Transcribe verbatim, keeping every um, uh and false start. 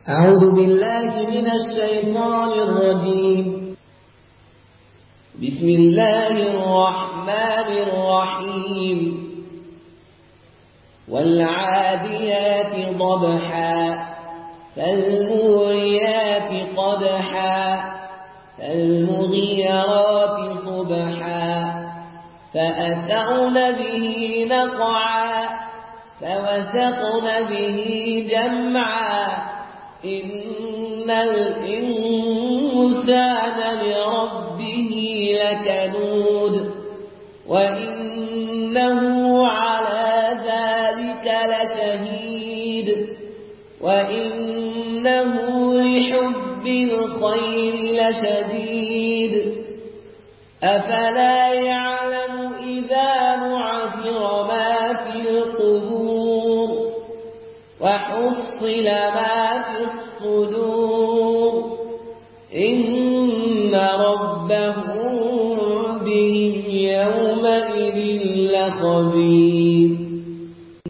أعوذ بالله من الشيطان الرجيم. بسم الله الرحمن الرحيم. والعاديات ضبحا فالموريات قدحا فالمغيرات صبحا فأثرن به نقعا فوسطن به جمعا إن الإنسان لربه لكنود وإنه على ذلك لشهيد وإنه لحب الخير لشديد أفلا يعلم إذا بعثر ما في القبور وحصل ما في الصدور إن ربهم بهم يومئذ لخبير.